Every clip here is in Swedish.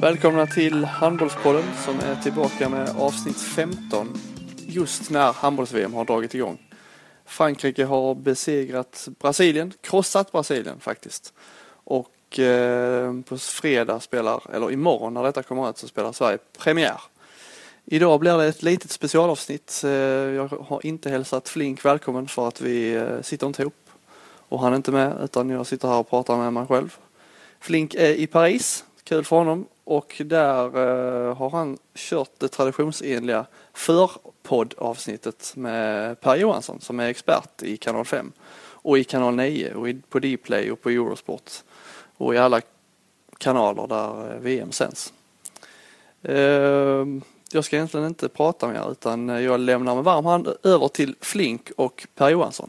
Välkomna till Handbollspodden som är tillbaka med avsnitt 15 just när handbolls-VM har dragit igång. Frankrike har besegrat Brasilien, krossat Brasilien faktiskt. Och på fredag eller imorgon när detta kommer ut så spelar Sverige premiär. Idag blir det ett litet specialavsnitt. Jag har inte hälsat Flink välkommen för att vi sitter inte ihop. Och han är inte med utan jag sitter här och pratar med mig själv. Flink är i Paris, kul för honom. Och där har han kört det traditionsenliga förpoddavsnittet med Per Johansson som är expert i kanal 5 och i kanal 9 och på Dplay och på Eurosport och i alla kanaler där VM sänds. Jag ska egentligen inte prata mer utan jag lämnar med varm hand över till Flink och Per Johansson.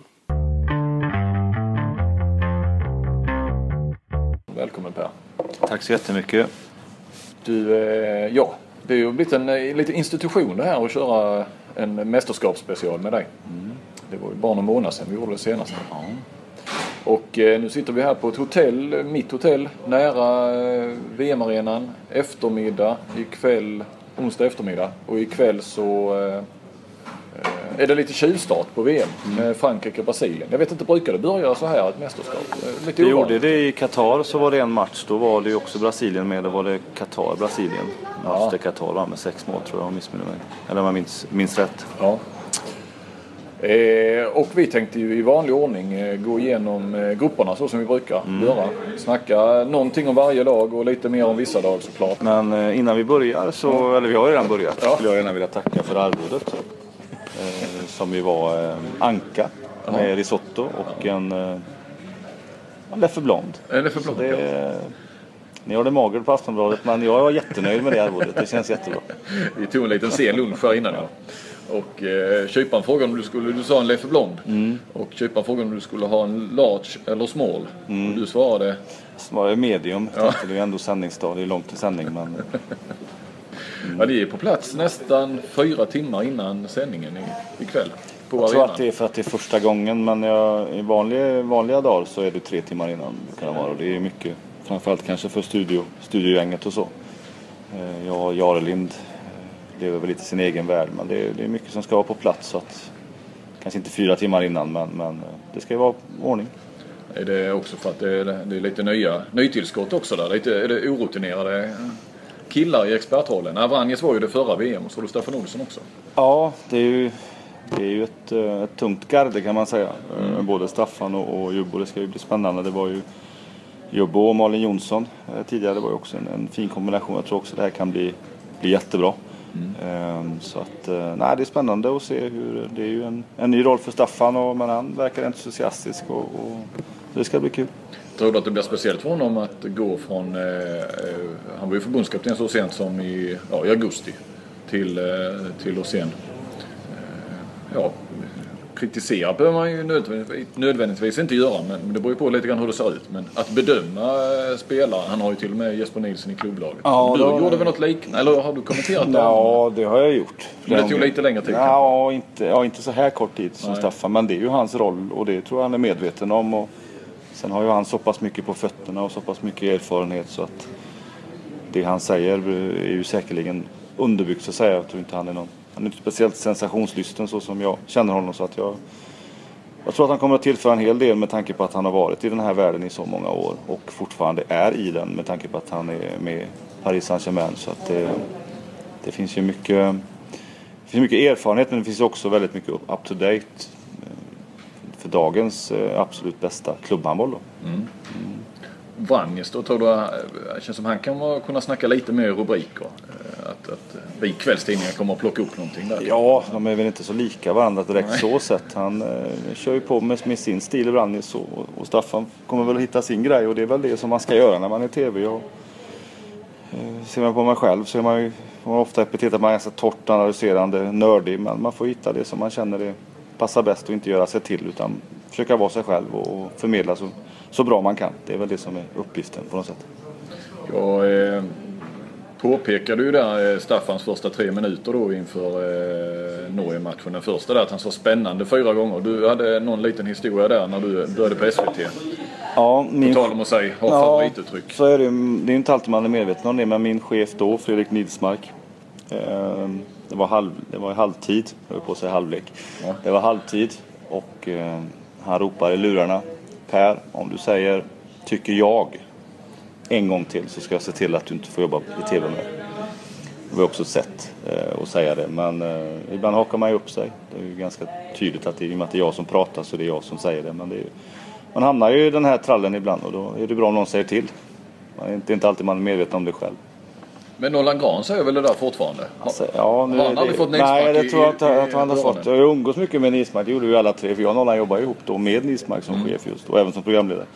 Välkommen Per. Tack så jättemycket. Du, det är ju blivit en lite institution det här att köra en mästerskapsspecial med dig. Det var ju bara någon månad sedan vi gjorde det senast. Ja. Och nu sitter vi här på ett hotell, mitt hotell, nära VM-arenan, eftermiddag, onsdag eftermiddag. Och ikväll så är det lite tjuvstart på VM med Frankrike och Brasilien. Jag vet inte, brukar det börja så här ett mästerskap? Lite vi gjorde det i Qatar, så var det en match. Då var det ju också Brasilien med. Då var det Qatar-Brasilien. Ja. Det Qatar var med 6 mål tror jag, om jag minns rätt. Ja. Och vi tänkte ju i vanlig ordning gå igenom grupperna så som vi brukar göra. Snacka någonting om varje lag och lite mer om vissa lag såklart. Men innan vi börjar eller vi har redan börjat, skulle jag gärna vilja tacka för arvodet. Som ju var anka med risotto och en Leffe Blond. Ni har det magert på Aftonbladet, men jag var jättenöjd med det arvodet. Det känns jättebra. Vi tog en liten sen lunch här innan. Ja. Och köparen frågade om du sa en Leffe Blond. Och köparen frågade om du skulle ha en large eller small. Och du svarade? Svarade medium. Ja. Det är ju ändå sändningsdag, det är långt till sändning. Men... Ja, det är på plats nästan 4 timmar innan sändningen ikväll. Jag tror att det är för att det är första gången, men i vanliga dagar så är det 3 timmar innan det kan vara. Och det är mycket, framförallt kanske för studiogänget och så. Jag och Jarelind lever väl lite sin egen värld, men det är mycket som ska vara på plats, så att kanske inte 4 timmar innan, men det ska ju vara ordning. Är det också för att det är lite nytillskott också där? Är det orutinerade killar i expertrollen? Avranjes var ju det förra VM och så var det Staffan Olsson också. Ja, det är ju ett tungt garde kan man säga. Både Staffan och Jubbo, det ska ju bli spännande. Det var ju Jubbo och Malin Jonsson tidigare, det var ju också en fin kombination. Jag tror också det här kan bli jättebra. Så att det är spännande att se hur det är ju en ny roll för Staffan, men han verkar entusiastisk och det ska bli kul. Tror du att det blir speciellt för honom att gå från han var ju förbundskapten så sent som i augusti till och sen kritisera behöver man ju nödvändigtvis inte göra, men det beror ju på lite grann hur det ser ut. Men att bedöma spelare, han har ju till och med Jesper Nilsson i klubblaget. Ja, du gjorde väl något liknande, eller har du kommenterat det? Ja, det har jag gjort. Men det tog lite längre tid? Ja, inte så här kort tid som Staffan, men det är ju hans roll och det tror jag han är medveten om. Och sen har ju han så pass mycket på fötterna och så pass mycket erfarenhet så att det han säger är ju säkerligen underbyggt, så att säga. Jag tror inte han är inte speciellt sensationslysten så som jag känner honom, så att jag tror att han kommer att tillföra en hel del med tanke på att han har varit i den här världen i så många år och fortfarande är i den med tanke på att han är med Paris Saint-Germain, så att det finns ju mycket erfarenhet, men det finns också väldigt mycket up to date för dagens absolut bästa klubbhandboll då. Vranjes då, tror du, det känns som han kan kunna snacka lite mer rubriker, att vi kvällstidningar kommer att plocka upp någonting där. Ja, de är väl inte så lika varandra direkt så sett. Han kör ju på med sin stil Vranjes och Staffan kommer väl att hitta sin grej, och det är väl det som man ska göra när man är tv. Och ser man på mig själv så är man ju ofta epitetat man är ganska torrt, analyserande, nördig, men man får hitta det som man känner det passar bäst och inte göra sig till, utan försöka vara sig själv och förmedla så bra man kan. Det är väl det som är uppgiften på något sätt. Jag påpekade ju där Staffans första 3 minuter då inför Norge-matchen. Den första där att han så spännande 4 gånger. Du hade någon liten historia där när du började på SVT. Ja, På tal om att säga, ha favorituttryck. Så är det är inte alltid man är medveten om det, men min chef då, Fredrik Nidsmark, det var halvtid, jag höll på att säga halvlek. Ja. Det var halvtid och han ropar i lurarna: Per, om du säger tycker jag en gång till så ska jag se till att du inte får jobba i tv med. Det var också ett sätt att säga det, men ibland hakar man ju upp sig. Det är ju ganska tydligt att det är jag som pratar, så det är jag som säger det, men det är ju, man hamnar ju i den här trallen ibland och då är det bra om någon säger till. Det är inte alltid man är medveten om det själv. Men Nolan Grahn säger väl det där fortfarande? Alltså, ja, nu har han aldrig fått Nidsmark? Nej, det tror jag att han har fått. Jag umgås mycket med Nidsmark, det gjorde vi alla tre. För jag och Nolan jobbar ihop då med Nidsmark som chef just, och även som programledare.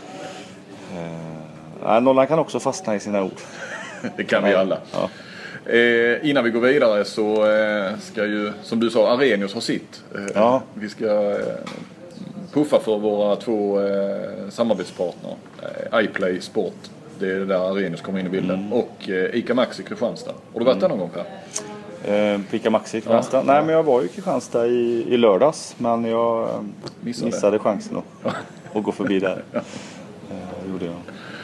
Nolan kan också fastna i sina ord. Det kan vi alla. Ja. Innan vi går vidare så ska ju, som du sa, Arrhenius ha sitt. Vi ska puffa för våra 2 samarbetspartner. iPlay Sport, det är där Arrhenius kommer in i bilden. Och ICA Maxi Kristianstad. Har du varit där någon gång, Per? ICA Maxi Kristianstad? Ja. Nej, men jag var ju i Kristianstad i lördags, men jag missade chansen att gå förbi där. Gjorde jag.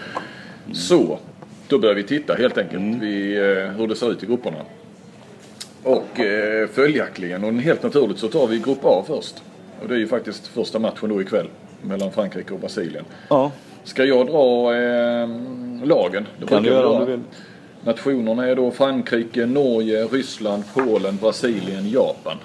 Så, då börjar vi titta helt enkelt hur det ser ut i grupperna. Och följaktligen, och helt naturligt, så tar vi grupp A först. Och det är ju faktiskt första matchen då ikväll mellan Frankrike och Brasilien. Ja. Ska jag dra lagen? Det kan du göra om du vill. Nationerna är då Frankrike, Norge, Ryssland, Polen, Brasilien, Japan.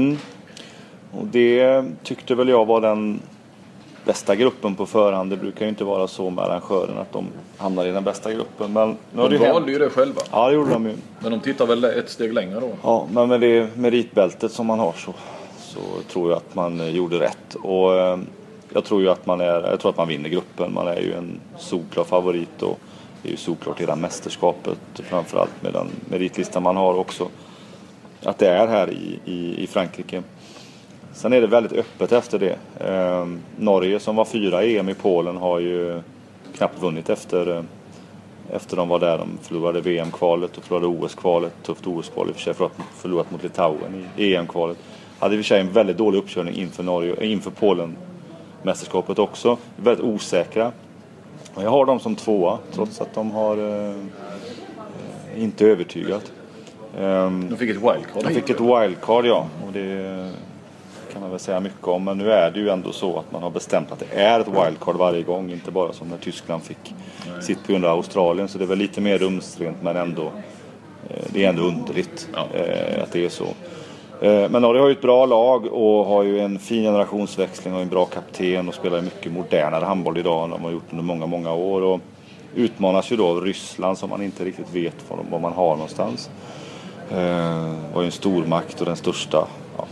Och det tyckte väl jag var den bästa gruppen på förhand. Det brukar ju inte vara så med arrangören att de hamnar i den bästa gruppen. Men de valde ju det själva. Ja, det gjorde de ju. Men de tittar väl ett steg längre då? Ja, men med det meritbältet som man har så tror jag att man gjorde rätt. Och jag tror att man vinner gruppen. Man är ju en solklar favorit och det är ju såklart hela mästerskapet, framförallt med den meritlistan man har också. Att det är här i Frankrike. Sen är det väldigt öppet efter det. Norge som var 4 EM i Polen har ju knappt vunnit efter de var där. De förlorade VM-kvalet och förlorade OS-kvalet. Tufft OS-kval i och för sig, förlorat mot Litauen i EM-kvalet. Hade i och för sig en väldigt dålig uppkörning inför Polen-mästerskapet också. Väldigt osäkra. Och jag har dem som 2, trots att de har inte övertygat. De fick ett wildcard. De fick ett wildcard, ja. Och det kan man väl säga mycket om. Men nu är det ju ändå så att man har bestämt att det är ett wildcard varje gång. Inte bara som när Tyskland fick sitt på grund av Australien. Så det är väl lite mer rumsrent, men ändå det är ändå underligt att det är så. Men Norge har ju ett bra lag och har ju en fin generationsväxling och en bra kapten och spelar mycket modernare handboll idag än de har gjort under många, många år. Och utmanas ju då av Ryssland som man inte riktigt vet var man har någonstans. Var ju en stormakt och den största.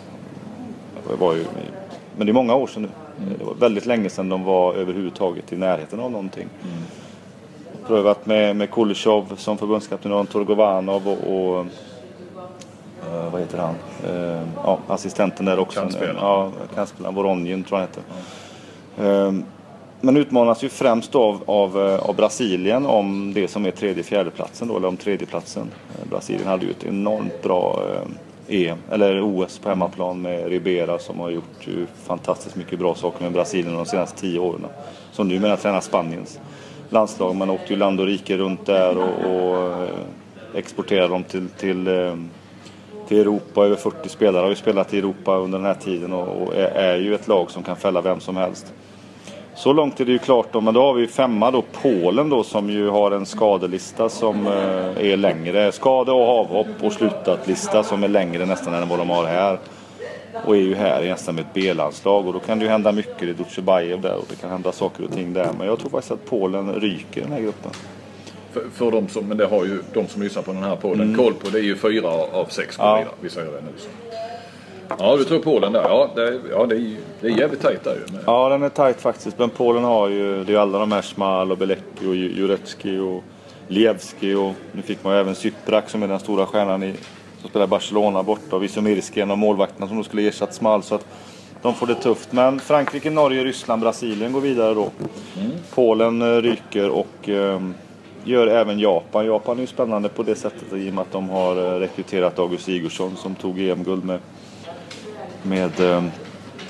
Men det är många år sedan nu. Det var väldigt länge sedan de var överhuvudtaget i närheten av någonting. Prövat med Kulishov som förbundskapten och Torgovanov och vad heter han? Assistenten där också. Kanspelaren Voronjin tror jag heter. Men utmanas ju främst av Brasilien om det som är 3:e-4:e platsen då, eller om 3:e platsen. Brasilien hade ju ett enormt bra OS på hemmaplan med Ribera som har gjort ju fantastiskt mycket bra saker med Brasilien de senaste 10 åren. Som numera tränar Spaniens landslag. Man åkte ju land och rike runt där och exporterade dem till Europa. Över 40 spelare har ju spelat i Europa under den här tiden och är ju ett lag som kan fälla vem som helst. Så långt är det ju klart då, men då har vi 5:a då, Polen då, som ju har en skadelista som är längre. Skade- och avhopp och slutat lista som är längre nästan än vad de har här. Och är ju här nästan med ett B-landslag och då kan det ju hända mycket i Dutjebajev där och det kan hända saker och ting där. Men jag tror faktiskt att Polen ryker i den här gruppen. För de som, men det har ju de som lyssnar på den här podden koll på, det är ju 4 av 6 går vidare. Vi säger det nu så. Ja, du tror Polen där. Det är jävligt tajt där ju. Ja, den är tajt faktiskt. Men Polen har ju, det är ju alla de här Schmal och Belecki och Jurecki och Lievski och nu fick man ju även Cyprak som är den stora stjärnan som spelar i Barcelona borta och Wisomierski, en av målvakterna som då skulle ersatt Schmal, så att de får det tufft. Men Frankrike, Norge, Ryssland, Brasilien går vidare då. Polen ryker och gör även Japan. Japan är ju spännande på det sättet i och med att de har rekryterat August Sigurdsson som tog EM-guld med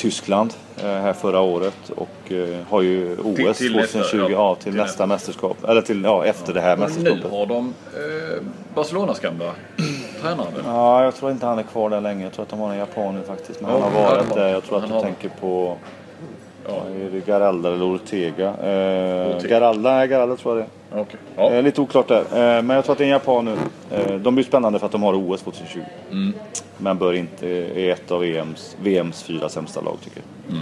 Tyskland här förra året och har ju OS till 2020 till nästa mästerskap. Eller till, efter det här mästerskapet. Nu har de Barcelonas gamla tränare. Ja, jag tror inte han är kvar där länge. Jag tror att de har en japan nu faktiskt. Men han har varit där. Jag tror att du tänker på... Är det Garalda eller Ortega? Garalda tror jag det är. Okay. Ja. Lite oklart där. Men jag tror att det är en japan nu. De blir spännande för att de har OS 2020. Men bör inte är ett av VMs 4 sämsta lag tycker jag.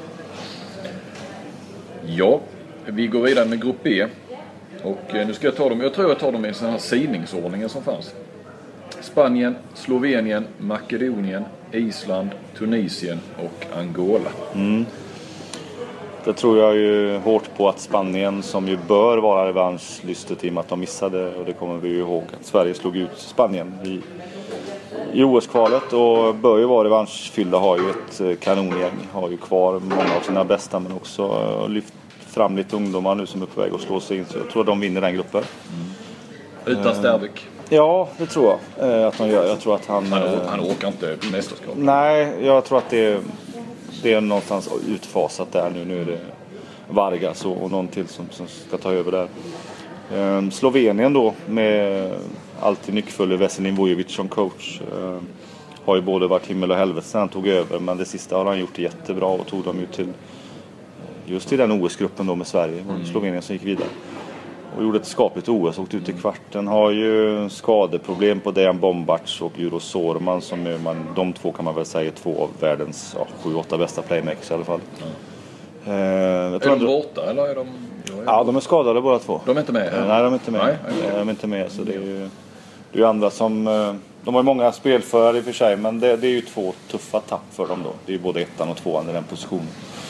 Ja, vi går vidare med grupp B. Och nu ska jag ta dem. Jag tror jag tar dem i den här sidningsordningen som fanns. Spanien, Slovenien, Makedonien, Island, Tunisien och Angola. Det tror jag ju hårt på att Spanien, som ju bör vara revanschlystet i och med att de missade, och det kommer vi ju ihåg att Sverige slog ut Spanien i OS-kvalet och bör ju vara revanschfyllda, har ju ett kanongäng, har ju kvar många av sina bästa men också lyft fram lite ungdomar nu som är på väg att slå sig in, så jag tror att de vinner den gruppen. Utan Sterbeck. Ja, det tror jag att de gör. Jag tror att han åker inte mästerskap. Nej, jag tror att det är någonstans utfasat där nu. Nu är det Vargas och någon till som ska ta över där. Slovenien då med alltid nyckfull Veselin Vujovic som coach. Har ju både varit himmel och helvete sen han tog över, men det sista har han gjort jättebra och tog dem ju till just i den OS-gruppen då med Sverige. Slovenien som gick vidare. Och gjorde ett skapligt OS, åkte ut i kvarten. Har ju skadeproblem på Dejan Bombac och Juro Sorman som är de två kan man väl säga är två av världens 7-8 bästa playmakers i alla fall. Är de borta eller är de... Ja, de är skadade båda två. De är inte med? Nej, de är inte med. Nej, de är inte med, så det är ju andra som... De har ju många spelförare i och för sig, men det är ju två tuffa tapp för dem då. Det är ju både ettan och tvåan i den positionen.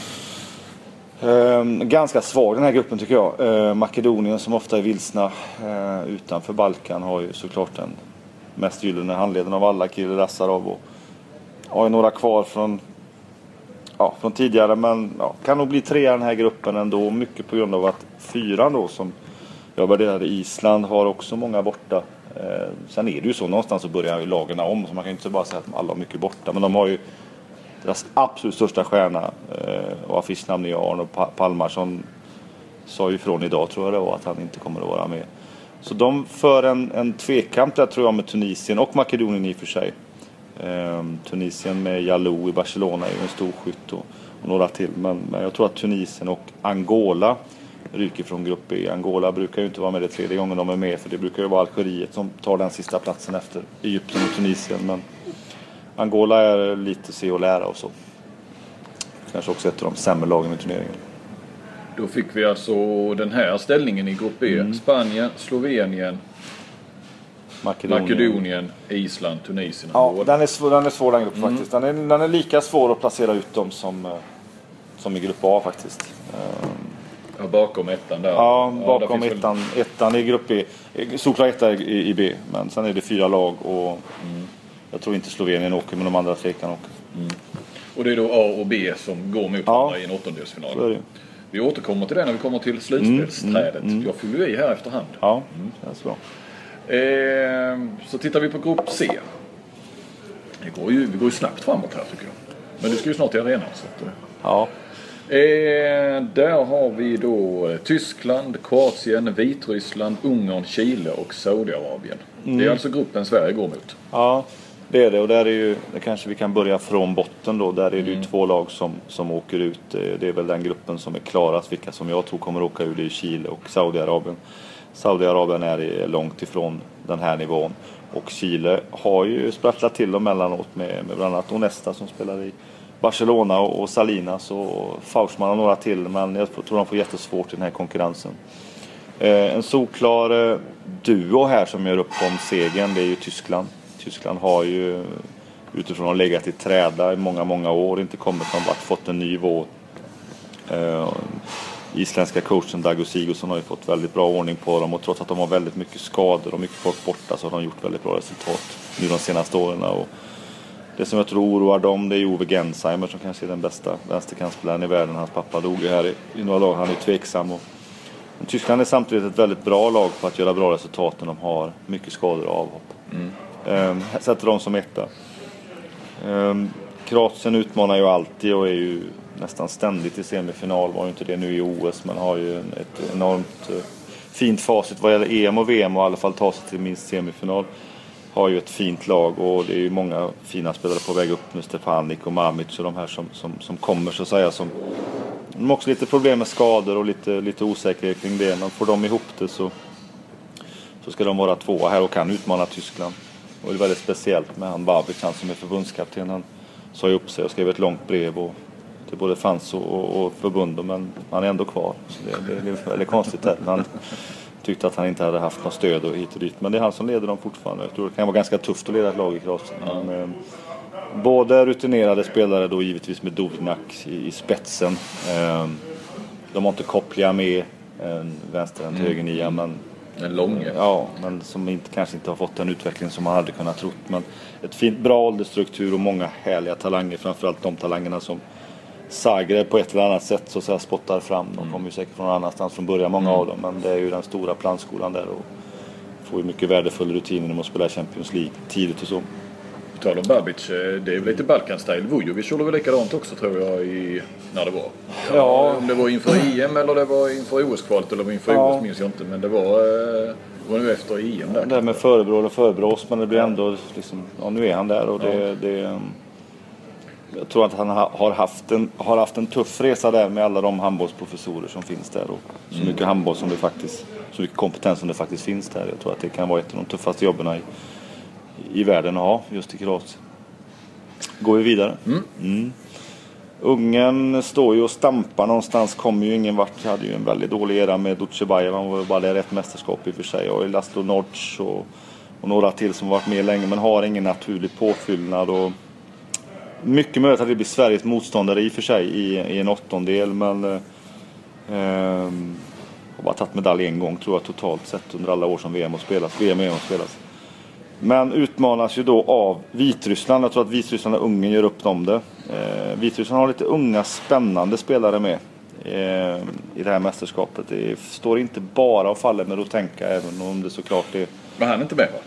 Ganska svag den här gruppen tycker jag. Makedonien som ofta är vilsna utanför Balkan har ju såklart den mest gyllene handleden av alla, Kiril Rassarov, och har ju några kvar från tidigare, men kan nog bli 3 i den här gruppen ändå, mycket på grund av att 4 då som jag värderade, Island, har också många borta. Sen är det ju så någonstans så börjar ju lagen om, så man kan inte bara säga att alla har mycket borta, men de har ju deras absolut största stjärna och affischnamn är Arno Palmarsson, sa ju från idag tror jag det var att han inte kommer att vara med. Så de för en tvekamp där tror jag med Tunisien och Makedonien i och för sig. Tunisien med Jalou i Barcelona är ju en stor skytt och några till, men jag tror att Tunisien och Angola ryker från grupp B. Angola brukar ju inte vara med det 3:e gången de är med, för det brukar ju vara Algeriet som tar den sista platsen efter Egypten och Tunisien, men Angola är lite se och lära och så. Kanske också ett av de sämre lagen i turneringen. Då fick vi alltså den här ställningen i grupp B. Spanien, Slovenien, Makedonien, Island, Tunisien. Ja, den är svår den gruppen faktiskt. Den är lika svår att placera ut dem som i grupp A faktiskt. Bakom ettan där. Ja, bakom ettan i grupp B. Såklart etta i B, men sen är det 4 lag och jag tror inte Slovenien åker, men de andra 3 kan åka. Och det är då A och B som går mot varandra i en åttondelsfinal. Vi återkommer till det när vi kommer till slutspelsträdet. Jag fyller i här efterhand. Ja, det är bra. Så tittar vi på grupp C. Vi går ju snabbt framåt här tycker jag. Men du ska ju snart till arenan. Så att, ja. Där har vi då Tyskland, Kroatien, Vitryssland, Ungern, Chile och Saudiarabien. Det är alltså gruppen Sverige går mot. Ja, det är det. Och där är ju, det kanske vi kan börja från botten då. Där är det ju 2 lag som åker ut. Det är väl den gruppen som är klarast. Vilka som jag tror kommer åka ur, det är Chile och Saudiarabien. Saudiarabien är långt ifrån den här nivån. Och Chile har ju sprattlat till dem mellanåt med bland annat Onesta som spelar i Barcelona och Salinas och Faustman och några till, men jag tror de får jättesvårt i den här konkurrensen. En solklar duo här som gör upp om segern, det är ju Tyskland. Tyskland har ju utifrån att legat i träda i många år inte kommit någon vart, fått en ny vår. Isländska coachen Dago Sigurdsson har ju fått väldigt bra ordning på dem, och trots att de har väldigt mycket skador och mycket folk borta så har de gjort väldigt bra resultat nu de senaste åren. Och det som jag tror oroar dem, det är Ove Gensheimer som kanske är den bästa vänsterkantspelaren i världen. Hans pappa dog ju här i några lag, han är tveksam. Men Tyskland är samtidigt ett väldigt bra lag på att göra bra resultat när de har mycket skador och avhopp. Sätter dem som etta. Kroatien utmanar ju alltid och är ju nästan ständigt i semifinal. Var ju inte det nu i OS, men har ju ett enormt fint facit vad gäller EM och VM och i alla fall ta sig till minst semifinal. Har ju ett fint lag och det är ju många fina spelare på väg upp med Stepanik och Mamic och de här som kommer så att säga. De har också lite problem med skador och lite osäkerhet kring det. Men får de ihop det så ska de vara 2 här och kan utmana Tyskland. Och det är väldigt speciellt med han Babic, han som är förbundskapten. Han sa ju upp sig och skrev ett långt brev till både fans och förbund, men han är ändå kvar. Så det är väldigt konstigt där. Han tyckte att han inte hade haft något stöd och hit och dit. Men det är han som leder dem fortfarande. Jag tror det kan vara ganska tufft att leda ett lag i Kroatien. Ja. Både rutinerade spelare då givetvis med Dovnak i spetsen. De har inte Kopplia med vänster till höger nia, men en lång. Ja, men som kanske inte har fått den utveckling som man hade kunnat trott. Men ett fint, bra åldersstruktur och många härliga talanger. Framförallt de talangerna som Zagreb på ett eller annat sätt så att säga spottar fram. De kommer ju säkert från någon annanstans från början, många av dem. Men det är ju den stora plantskolan där och får ju mycket värdefull rutin när man spelar Champions League tidigt och så. På tal om Babic, det är väl lite Balkan-style. Vujovic gjorde väl likadant också tror jag när det var. Ja. Om det var inför EM eller det var inför OS-kvalet eller inför OS minns jag inte. Men det var nu efter EM där. Det med förebrås, men det blir ändå liksom, ja, nu är han där och det jag tror att han har haft en tuff resa där med alla de handbollsprofessorer som finns där och så mycket handboll som det faktiskt, så mycket kompetens som det faktiskt finns där. Jag tror att det kan vara ett av de tuffaste jobben i världen att ha just i Kroatien. Går vi vidare. Ungen står ju och stampar någonstans, kommer ju ingen vart. Jag hade ju en väldigt dålig era med Dutjebajev, han var bara där ett mästerskap i och för sig. Och Laszlo Norc och några till som varit med länge men har ingen naturlig påfyllnad. Och mycket möjligt att det blir Sveriges motståndare i och för sig i en 8:ondel, men har bara tagit medalj en gång tror jag totalt sett under alla år som VM och spelas. Men utmanas ju då av Vitryssland. Jag tror att Vitryssland och Ungern gör upp om det. Vitryssland har lite unga spännande spelare med i det här mästerskapet. Det står inte bara och faller med Rutenka, även om det såklart är... Men han är inte med va?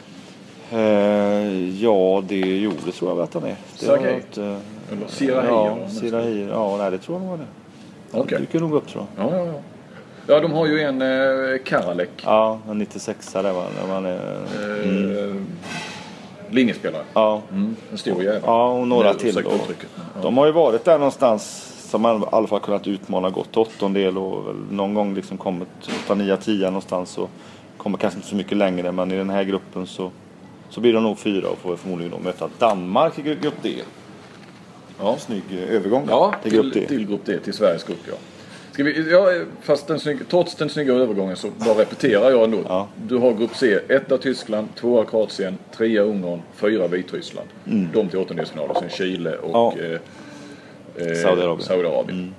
Ja, det tror jag att han är. Sergej? Sirahi. Ja, nej, det tror jag nog var det. Okay. Du kan nog gå upp tror jag. Ja. Ja, de har ju en Karalek. Ja, en 96 där var linjespelare. Ja. En stor jävel. Ja, och några till. De har ju varit där någonstans som man i alla fall kunnat utmana gott 8:ondel och väl någon gång liksom kommit 8-9-10 någonstans och kommer kanske inte så mycket längre, men i den här gruppen så blir de nog 4 och får förmodligen då möta Danmark i grupp D. Ja, snygg övergång till grupp D, till Sveriges grupp, ja. Fast trots den snygga övergången så bara repeterar jag ändå. Ja. Du har grupp C, 1 Tyskland, 2 Kroatien, 3 Ungern, 4 Vitryssland. De till 8-delsfinalen, sen Chile och Saudiarabien.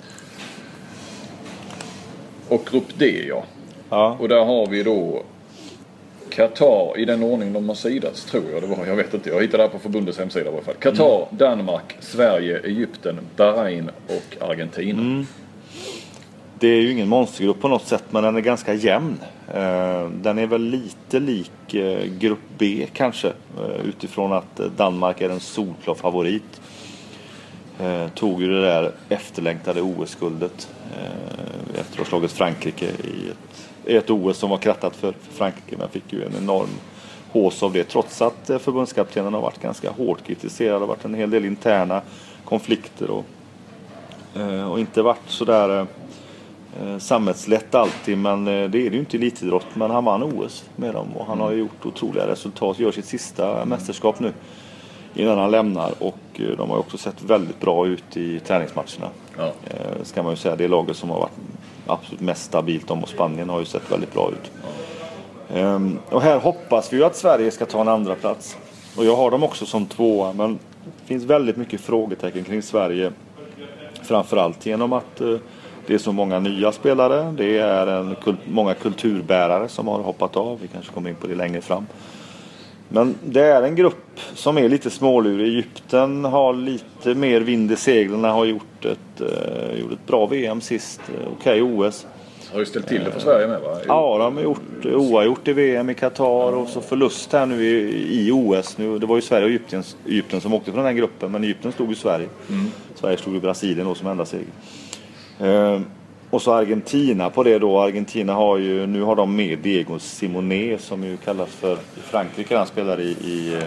Och grupp D, ja. Och där har vi då Qatar i den ordning de har sidats, tror jag det var. Jag vet inte, jag hittade det här på förbundets hemsida i alla fall. Qatar, Danmark, Sverige, Egypten, Bahrain och Argentina. Det är ju ingen monstergrupp på något sätt, men den är ganska jämn. Den är väl lite lik grupp B kanske, utifrån att Danmark är en solklar favorit. Tog ju det där efterlängtade OS-guldet efter att ha slagit Frankrike i ett OS som var krattat för Frankrike, men fick ju en enorm hås av det, trots att förbundskaptenen har varit ganska hårt kritiserad. Det har varit en hel del interna konflikter och inte varit sådär samhällslätt alltid, men det är det ju inte i elitidrott. Men han vann OS med dem och han har gjort otroliga resultat, gör sitt sista mästerskap nu innan han lämnar, och de har också sett väldigt bra ut i träningsmatcherna. Ska man ju säga, det laget som har varit absolut mest stabilt, och Spanien har ju sett väldigt bra ut. Och här hoppas vi ju att Sverige ska ta en andra plats, och jag har dem också som 2, men det finns väldigt mycket frågetecken kring Sverige, framförallt genom att det är så många nya spelare. Det är många kulturbärare som har hoppat av. Vi kanske kommer in på det längre fram. Men det är en grupp som är lite smålurig. Egypten har lite mer vind i seglen. Har gjort ett bra VM sist. Okej, OS. har ju ställt till det för Sverige med, va? Ja, de har gjort oavgjort i VM i Qatar och så förlust här nu i OS. Nu, det var ju Sverige och Egypten som åkte från den gruppen, men Egypten stod ju Sverige. Sverige stod i Brasilien då som enda seger. Och så Argentina på det då. Argentina nu har de med Diego Simonet som ju kallas för i Frankrike. Han spelar i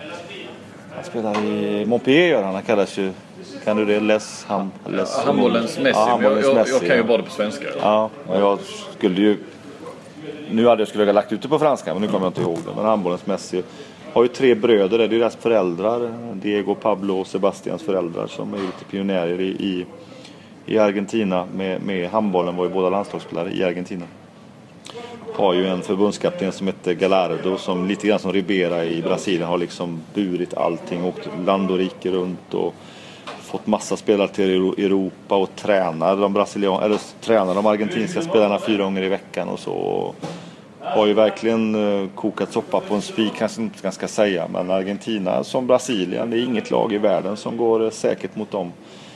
Montpellier. Han kallas ju, kan du det? Handbollens Messi. Jag kan ju bara det på svenska. Ja, jag skulle ju jag skulle ha lagt ut det på franska, men nu kommer jag inte ihåg det. Men handbollens Messi har ju 3 bröder, det är deras föräldrar, Diego, Pablo och Sebastians föräldrar, som är lite pionjärer i Argentina med handbollen, var ju båda landslagsspelare i Argentina. Har ju en förbundskapten som heter Gallardo, som lite grann som Ribera i Brasilien har liksom burit allting, åkt land och rike runt och fått massa spelare till Europa och tränar de argentinska spelarna 4 gånger i veckan och så. Har ju verkligen kokat soppa på en spik, kanske inte ganska säga, men Argentina som Brasilien, det är inget lag i världen som går säkert mot dem.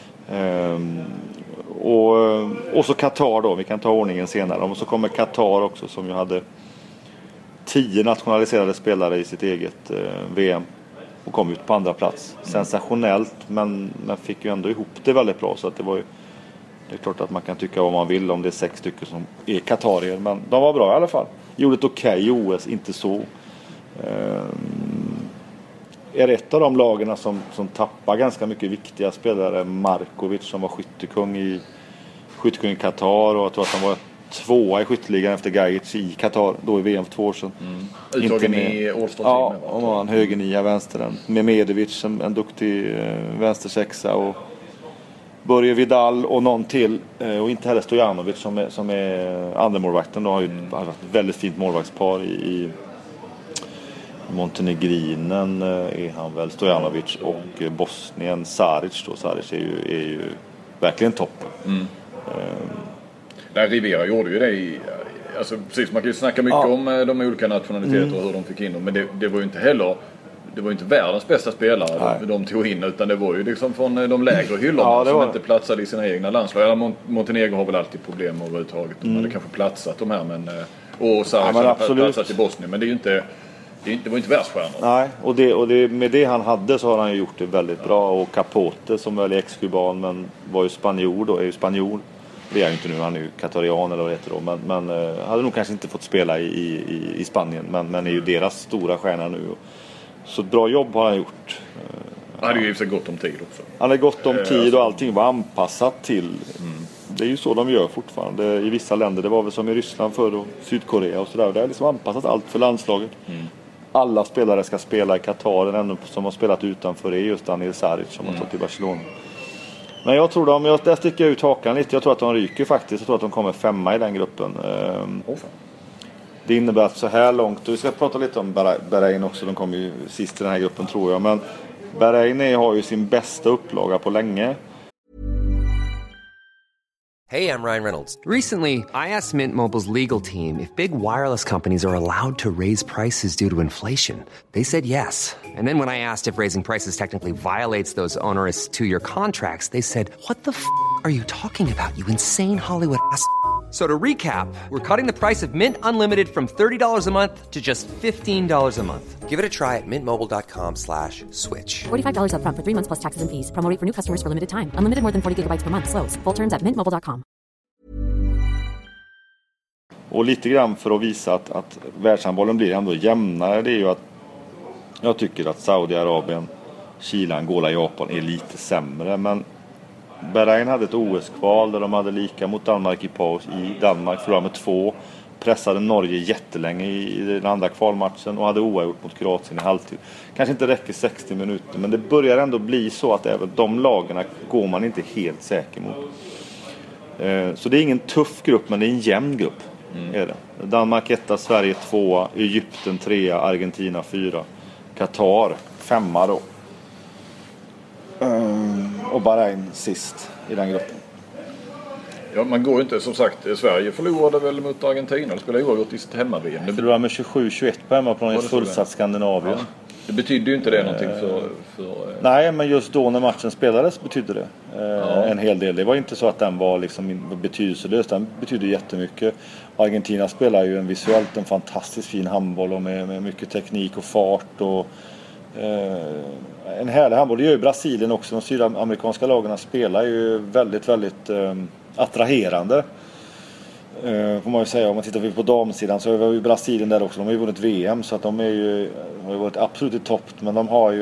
Och så Qatar då, vi kan ta ordningen senare. Och så kommer Qatar också, som ju hade 10 nationaliserade spelare i sitt eget VM och kom ut på andra plats. Sensationellt, men man fick ju ändå ihop det väldigt bra, så att det är klart att man kan tycka vad man vill om det är 6 stycken som är Qatarier, men de var bra i alla fall. Gjorde ett okej OS, inte så. Är ett av de lagarna som tappar ganska mycket viktiga spelare. Markovic som var skyttekung i Qatar, och jag tror att han var 2 i skytteligan efter Gajic i Qatar då i VM för 2 år sedan. Uttagen i All-Star. Ja, och var en högernia vänstern. Memedovic, en duktig vänstersexa, och Börje Vidal och någon till, och inte heller Stojanovic som är andremålvakten. De har ju haft ett väldigt fint målvaktspar i Montenegrinen är han väl, Stojanovic, och Bosnien Saric då. Saric är ju verkligen toppen. Rivera gjorde ju det alltså precis, man kan ju snacka mycket om de olika nationaliteter och hur de fick in dem, men det var ju inte heller, det var ju inte världens bästa spelare de tog in, utan det var ju liksom från de lägre hyllorna som inte platsade i sina egna landslag. Montenegro har väl alltid problem överhuvudtaget. De hade kanske platsat de här, men och Saric hade platsat i Bosnien, men det är ju inte, det var inte världsstjärnor. Nej, och det, med det han hade så har han ju gjort det väldigt bra. Och Capote som väl är ex-kuban men var ju spanjor då, är ju spanjor. Det är han ju inte nu, han är ju katarian eller vad det heter då. Men hade nog kanske inte fått spela i Spanien, men är ju deras stora stjärna nu. Så bra jobb har han gjort. Han hade ju i sig gott om tid också. Han hade gott om tid och allting var anpassat till. Det är ju så de gör fortfarande i vissa länder. Det var väl som i Ryssland förr och Sydkorea och sådär. Det är liksom anpassat allt för landslaget. Alla spelare ska spela i Qatar. Den enda som har spelat utanför är just Daniel Saric som har stått i Barcelona. Men jag tror där sticker jag ut hakan lite. Jag tror att de ryker faktiskt. Jag tror att de kommer 5 i den gruppen. Det innebär att så här långt, och vi ska prata lite om Bahrain också. De kommer ju sist i den här gruppen tror jag. Men Bahrain har ju sin bästa upplaga på länge. Hey, I'm Ryan Reynolds. Recently, I asked Mint Mobile's legal team if big wireless companies are allowed to raise prices due to inflation. They said yes. And then when I asked if raising prices technically violates those onerous 2-year contracts, they said, "What the f*** are you talking about, you insane Hollywood ass?" So to recap, we're cutting the price of Mint Unlimited from $30 a month to just $15 a month. Give it a try at mintmobile.com/switch. $45 up front for 3 months plus taxes and fees. Promo rate for new customers for limited time. Unlimited more than 40 gigabytes per month. Slows full terms at mintmobile.com. Och lite grann för att visa att världshandbollen blir ändå jämnare, det är ju att jag tycker att Saudiarabien, Chile, Angola, Japan är lite sämre. Men Bahrain hade ett OS-kval där de hade lika mot Danmark i paus i Danmark, förlorade med 2. Pressade Norge jättelänge i den andra kvalmatchen och hade oavgjort mot Kroatien i halvtid. Kanske inte räcker 60 minuter, men det börjar ändå bli så att även de lagarna går man inte helt säker mot. Så det är ingen tuff grupp, men det är en jämn grupp. Är det. Danmark 1, Sverige 2, Egypten 3, Argentina 4, Qatar 5 då. Och Bahrain sist i den gruppen. Ja, man går ju inte, som sagt, Sverige förlorade väl mot Argentina. Det spelade oavgjort i sitt hemma-VM. Det förlorade med 27-21 på hemmaplan i ett fullsatt Skandinavien. Det betyder ju inte det någonting för... Nej, men just då när matchen spelades betydde det en hel del. Det var inte så att den var liksom betydelselös. Den betydde jättemycket. Argentina spelar ju visuellt en fantastiskt fin handboll och med mycket teknik och fart och en härlig handboll. Det gör ju Brasilien också. De sydamerikanska lagarna spelar ju väldigt, väldigt attraherande. Får man ju säga. Om man tittar på damsidan så var ju Brasilien där också. De har ju vunnit VM så att de har ju varit absolut i topp. Men de har ju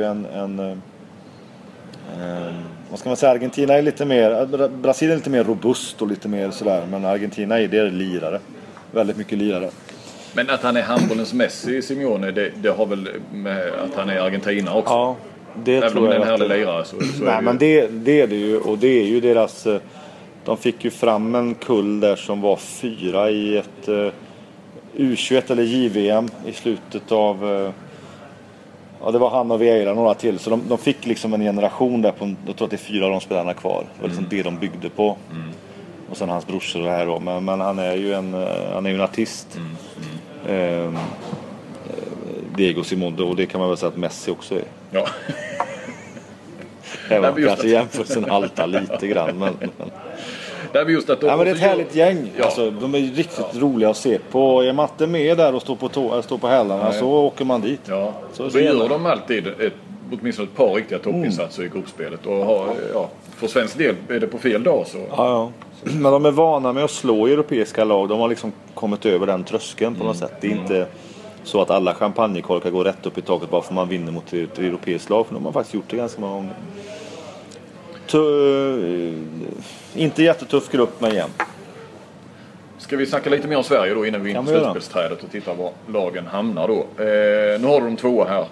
vad ska man säga, Argentina är lite mer, Brasilien är lite mer robust och lite mer sådär. Men Argentina är lirare. Väldigt mycket lirare. Men att han är handbollens Messi, Simeone, det har väl med att han är argentina också? Ja, det även tror jag. Även om den här lirare så nej, men det är det ju. Och det är ju deras... De fick ju fram en kull där som var 4 i ett U21 eller JVM i slutet av... Ja, det var han och Vieira några till. Så de fick liksom en generation där på... Jag tror att det är 4 av de spelarna kvar. Det var liksom det de byggde på. Och sen hans brorsor och det här då. Men han är ju en artist. Diego Simeone, och det kan man väl säga att Messi också är. Ja. Även kanske jämförelsen haltar lite grann. Men... Det är just att men det är ett härligt gäng. Ja. Alltså, de är riktigt roliga att se på. Är Matte med där och står på hälarna så åker man dit. Ja. Så gör de alltid åtminstone ett par riktiga toppinsatser i gruppspelet. Och för svensk del är det på fel dag så. Ja. Men de är vana med att slå europeiska lag. De har liksom kommit över den tröskeln på något sätt. Det är inte så att alla champagnekorkar går rätt upp i taket bara för att man vinner mot ett europeiskt lag. För de har faktiskt gjort det ganska många gånger. Inte jättetuff grupp, men igen. Ska vi snacka lite mer om Sverige då innan vi är in i slutspelsträdet och tittar var lagen hamnar då. Nu har du de 2 här.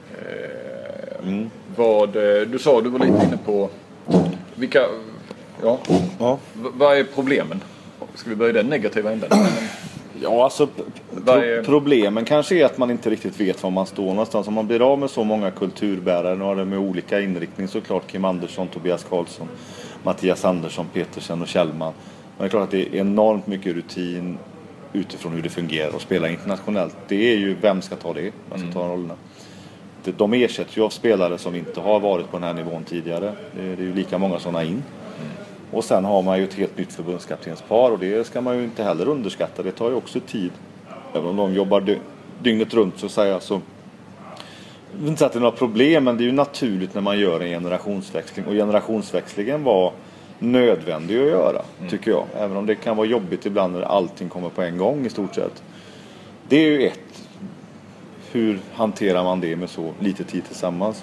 Vad du sa, du var lite inne på vilka... Ja. Vad är problemen? Ska vi börja den negativa änden? Ja, alltså problemen kanske är att man inte riktigt vet var man står någonstans. Om man blir av med så många kulturbärare, nu har det med olika inriktning såklart, Kim Andersson, Tobias Karlsson, Mattias Andersson, Petersen och Kjellman. Men det är klart att det är enormt mycket rutin utifrån hur det fungerar och spela internationellt. Det är ju, vem ska ta det? Vem ska ta rollerna? De ersätts ju av spelare som inte har varit på den här nivån tidigare. Det är ju lika många sådana in. Och sen har man ju ett helt nytt förbundskaptenspar och det ska man ju inte heller underskatta. Det tar ju också tid. Även om de jobbar dygnet runt så att säga så. Jag vill inte säga att det är några problem, men det är ju naturligt när man gör en generationsväxling. Och generationsväxlingen var nödvändig att göra, tycker jag. Även om det kan vara jobbigt ibland när allting kommer på en gång i stort sett. Det är ju ett. Hur hanterar man det med så lite tid tillsammans?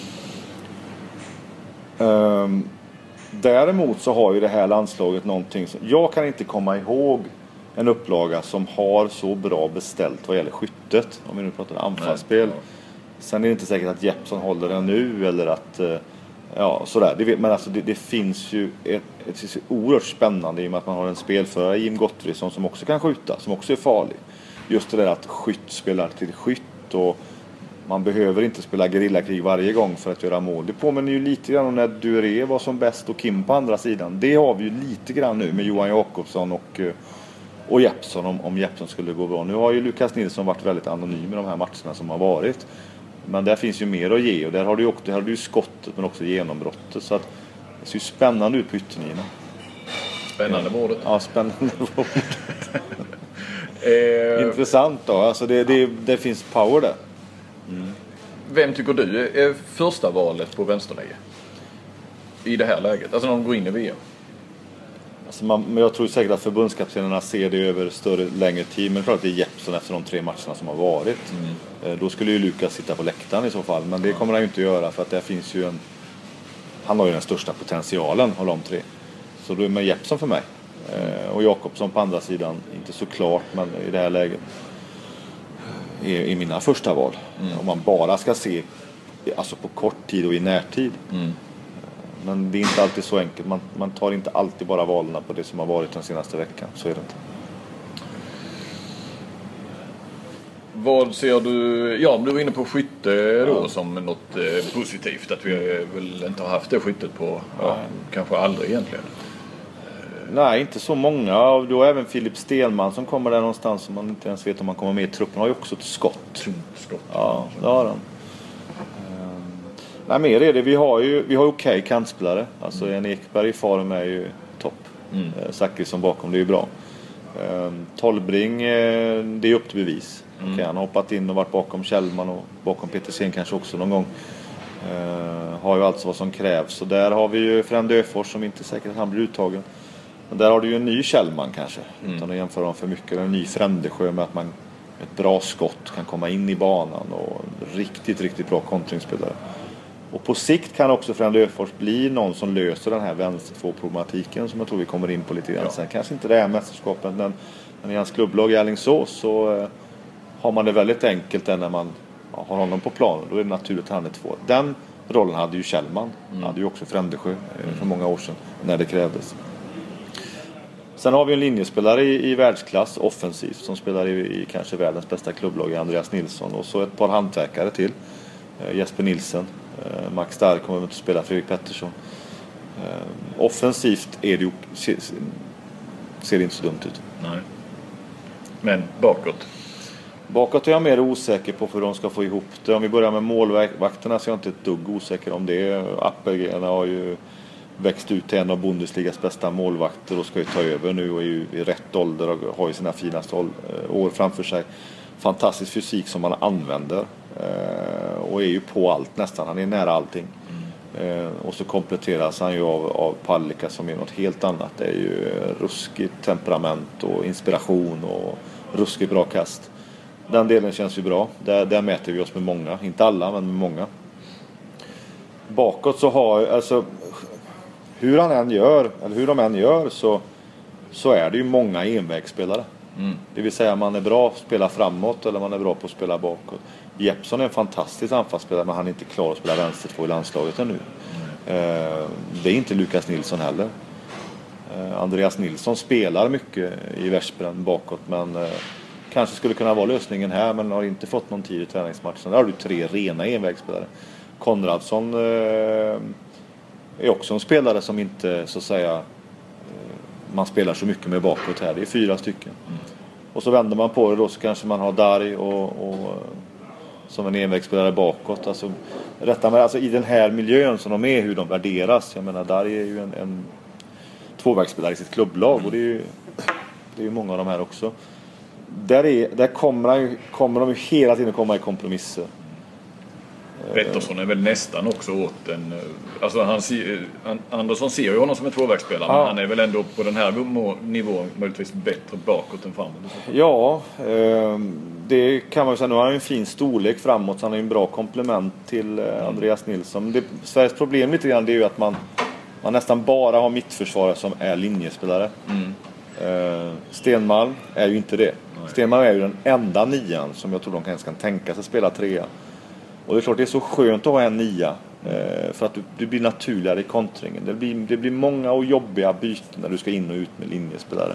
Däremot så har ju det här landslaget någonting som... Jag kan inte komma ihåg en upplaga som har så bra beställt vad gäller skyttet. Om vi nu pratar anfallsspel. Sen är det inte säkert att Jeppsson håller den nu eller att... Ja, sådär. Men alltså det finns ju ett oerhört spännande i och med att man har en spelförare, Jim Gottfridsson, som också kan skjuta, som också är farlig. Just det där att skytt spelar till skytt och man behöver inte spela gerillakrig varje gång för att göra mål. Det påminner ju lite grann om när Dueré var som bäst och Kim på andra sidan. Det har vi ju lite grann nu med Johan Jakobsson och Jeppsson om Jeppsson skulle gå bra. Nu har ju Lukas Nilsson varit väldigt anonym i de här matcherna som har varit. Men där finns ju mer att ge och där har du ju skottet men också genombrottet. Så att det ser ju spännande ut på ytternierna. Spännande mordet. Ja, spännande mordet. Intressant då. Alltså det finns power där. Vem tycker du är första valet på vänsterläge i det här läget? Alltså när de går in i VM. Alltså men jag tror säkert att förbundskaptenerna ser det över längre tid. Men klart att det är Jeppsson efter de 3 matcherna som har varit. Då skulle ju Lukas sitta på läktaren i så fall. Men det kommer han ju inte göra för att där finns ju han har ju den största potentialen av de 3. Så då är med Jeppsson för mig. Och Jakobsson på andra sidan. Inte så klart, men i det här läget är mina första val. Om man bara ska se alltså på kort tid och i närtid. Men det är inte alltid så enkelt. Man tar inte alltid bara valen på det som har varit den senaste veckan. Så är det inte. Vad ser du? Ja, du var inne på skytte då som något positivt. Att vi väl inte har haft det skyttet på kanske aldrig egentligen. Nej, inte så många. Du har även Filip Stelman som kommer där någonstans som man inte ens vet om man kommer med i truppen. Har ju också ett skott. Skott. Ja, det har han. Nej, mer är det. Vi har okej kantspelare. Alltså en Ekberg i form är ju topp. Zachrisson bakom, det är ju bra. Tolbring, det är upp till bevis. Okay, han har hoppat in och varit bakom Kjellman och bakom Petersen kanske också någon gång. Har ju alltså vad som krävs. Så där har vi ju Frend Öfors som inte är säkert att han blir uttagen. Men där har du ju en ny Kjellman kanske. Utan att jämföra dem för mycket. En ny Frändesjö med att man med ett bra skott kan komma in i banan. Och riktigt, riktigt bra kontringsspelare. Och på sikt kan också Frend Öfors bli någon som löser den här vänster-2-problematiken som jag tror vi kommer in på lite grann. Sen kanske inte det här mästerskapet, men i hans klubblag i Alingsås så har man det väldigt enkelt när man har honom på planen. Då är det naturligt att han är 2. Den rollen hade ju Kjellman. Hade ju också Frändesjö för många år sedan när det krävdes. Sen har vi en linjespelare i världsklass offensivt som spelar i kanske världens bästa klubblag, Andreas Nilsson. Och så ett par hantverkare till. Jesper Nilsen. Max Stark kommer att spela Fredrik Pettersson. Offensivt är det ju, ser det inte så dumt ut. Nej. Men bakåt? Bakåt är jag mer osäker på hur de ska få ihop det. Om vi börjar med målvakterna så är jag inte ett dugg osäker om det. Appelgren har ju växt ut till en av Bundesligas bästa målvakter och ska ju ta över nu och är ju i rätt ålder och har ju sina finaste år framför sig. Fantastisk fysik som man använder och är ju på allt nästan. Han är nära allting. Och så kompletteras han ju av Palicka som är något helt annat. Det är ju ruskigt temperament och inspiration och ruskigt bra kast. Den delen känns ju bra. Där mäter vi oss med många. Inte alla, men med många. Bakåt så har, alltså hur han än gör, eller hur de än gör så är det ju många envägsspelare. Det vill säga man är bra att spela framåt eller man är bra på att spela bakåt. Jeppsson är en fantastisk anfallsspelare, men han är inte klar att spela vänster 2 i landslaget ännu. Det är inte Lukas Nilsson heller. Andreas Nilsson spelar mycket i Veszprem bakåt, men kanske skulle kunna vara lösningen här, men har inte fått någon tid i träningsmatchen. Där har du 3 rena envägsspelare. Konradsson är också en spelare som inte så att säga man spelar så mycket med bakåt här. Det är 4 stycken. Och så vänder man på det då så kanske man har Dari och som en envägsspelare bakåt. Alltså, alltså i den här miljön som de är, hur de värderas. Jag menar, Dari är ju en tvåvägsspelare i sitt klubblag och det är ju många av de här också. Där kommer de ju hela tiden komma i kompromisser. Pettersson är väl nästan också åt en... Alltså Andersson ser ju honom som en tvåvägsspelare, men han är väl ändå på den här nivån möjligtvis bättre bakåt än framåt. Ja, det kan man ju säga. Nu har han en fin storlek framåt, så han är en bra komplement till Andreas Nilsson. Sveriges problem lite grann det är ju att man nästan bara har mittförsvarare som är linjespelare. Stenmalm är ju inte det. Nej. Stenmalm är ju den enda 9:an som jag tror de kanske kan tänka sig spela 3. Och det är klart det är så skönt att ha en 9 för att du blir naturligare i kontringen. Det blir många och jobbiga byten när du ska in och ut med linjespelare.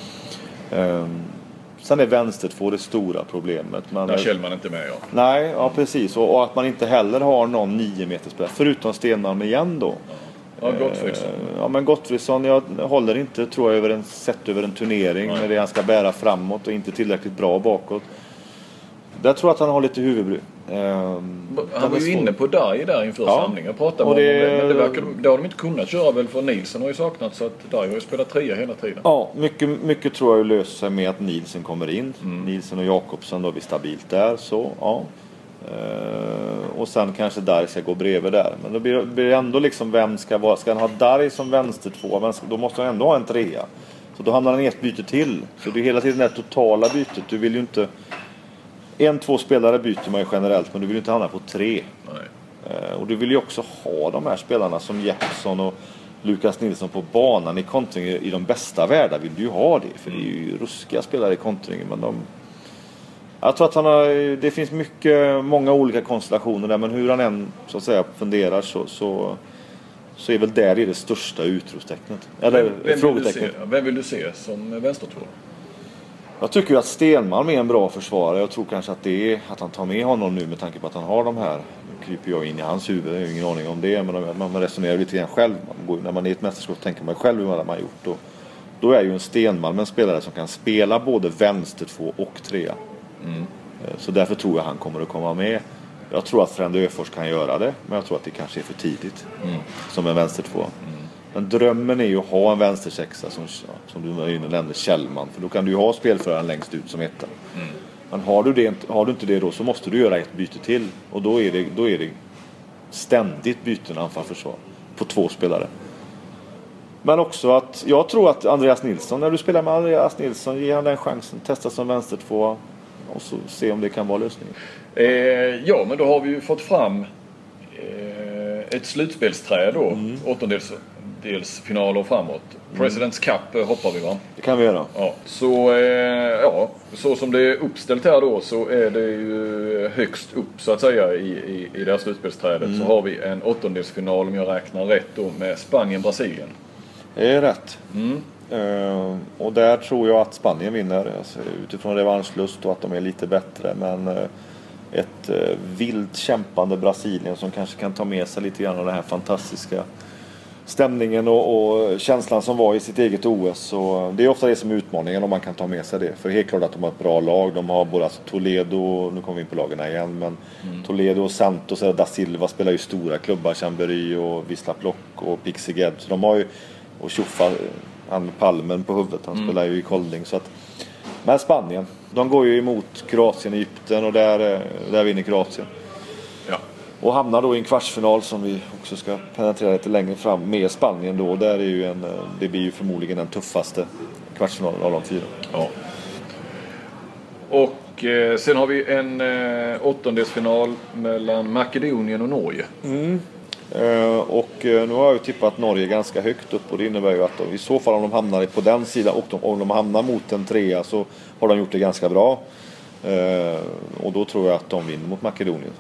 Sen är vänster 2 det stora problemet. Där Kjellman inte med, ja. Nej, ja precis. Och att man inte heller har någon 9 meter spelare förutom Stenmalm igen då. Ja, Gottfridsson. Ja, men Gottfridsson, jag håller inte, tror jag, sett över en turnering med det han ska bära framåt och inte tillräckligt bra bakåt. Där tror jag att han har lite huvudbry. Han var ju inne på där inför samlingen och pratade om det. Men det har de inte kunnat köra väl, för Nilsson har ju saknat, så att Dario har ju spelat 3 hela tiden. Ja, mycket tror jag löser sig med att Nilsson kommer in. Nilsson och Jakobsson då blir stabilt där, så ja. Och sen kanske Darj ska gå bredvid där. Men då blir det ändå liksom, vem ska han ha Darj som vänster 2, då måste han ändå ha en 3. Så då hamnar han i ett byte till. Så det är hela tiden det totala bytet. Du vill ju inte 1-2 spelare byter man ju generellt, men du vill ju inte hamna på 3. Nej. Och du vill ju också ha de här spelarna som Jeppsson och Lukas Nilsson på banan i kontring. I de bästa världar vill du ju ha det, för det är ju ruskiga spelare i kontringen, men jag tror att det finns många olika konstellationer där, men hur han än så att säga funderar så är väl där det största utropstecknet. Eller frågetecknet. Vem vill du se som vänstertvå? Jag tycker ju att Stenmalm är en bra försvarare. Jag tror kanske att han tar med honom nu med tanke på att han har de här. Nu kryper jag in i hans huvud, jag har ingen aning om det, men man resonerar lite grann själv. När man är i ett mästerskap tänker man själv hur man har gjort. Då är ju en Stenmalm en spelare som kan spela både vänster 2 och 3. Så därför tror jag han kommer att komma med. Jag tror att Frände Öfors kan göra det, men jag tror att det kanske är för tidigt som en vänstertvåa. Men drömmen är ju att ha en vänstersexa som du nämnde, Kjellman, för då kan du ju ha spelföraren längst ut som etta. Men har du inte det då, så måste du göra ett byte till, och då är det ständigt byten anfall-försvar på 2 spelare. Men också att jag tror att Andreas Nilsson, när du spelar med Andreas Nilsson, ger han den chansen, testa som vänstertvåa och så se om det kan vara lösningen. Ja, men då har vi ju fått fram ett slutspelsträd då, åttondelsfinaler framåt. Presidents Cup hoppar vi, va? Det kan vi göra. Ja, så som det är uppställt här då, så är det ju högst upp så att säga i det här slutspelsträdet. Så har vi en åttondelsfinal, om jag räknar rätt då, med Spanien-Brasilien. Det är rätt. Och där tror jag att Spanien vinner, alltså, utifrån revanschlust och att de är lite bättre, men ett vilt kämpande Brasilien som kanske kan ta med sig lite grann av den här fantastiska stämningen och känslan som var i sitt eget OS. Så det är ofta det som är utmaningen, om man kan ta med sig det. För helt klart att de har ett bra lag. De har både Toledo, nu kommer vi in på lagen igen, men Toledo och Santos och da Silva spelar ju stora klubbar, Chambéry och Wisla Plock och Pixiged. Så de har ju, och Tjoffa, han med palmen på huvudet, han spelar ju i Kolding. Så att, men Spanien, de går ju emot Kroatien, Egypten, och där vinner Kroatien. Ja. Och hamnar då i en kvartsfinal som vi också ska penetrera lite längre fram med Spanien då. Där är ju det blir ju förmodligen den tuffaste kvartsfinalen av de 4. Ja. Och sen har vi en åttondelsfinal mellan Makedonien och Norge. Och nu har jag ju tippat Norge ganska högt upp, och det innebär ju att i så fall om de hamnar på den sidan och om de hamnar mot en 3 så har de gjort det ganska bra. Och då tror jag att de vinner mot Makedonien